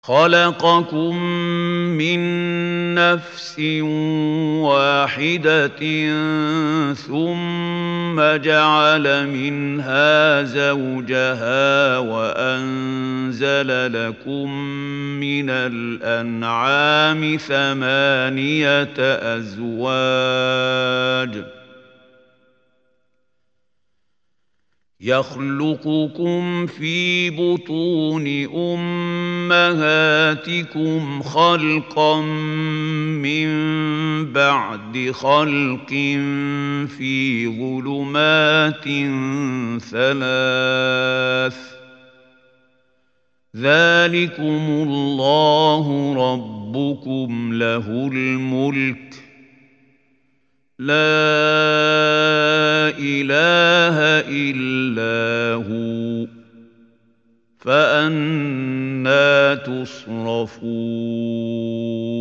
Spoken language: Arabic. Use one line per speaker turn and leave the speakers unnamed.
خلقكم من نفس واحدة ثم جعل منها زوجها وأنزل لكم من الأنعام ثمانية أزواج يخلقكم في بطون أمهاتكم خلقا من بعد خلق في ظلمات ثلاث ذلكم الله ربكم له الملك لا إله إلا هو فأنى تصرفون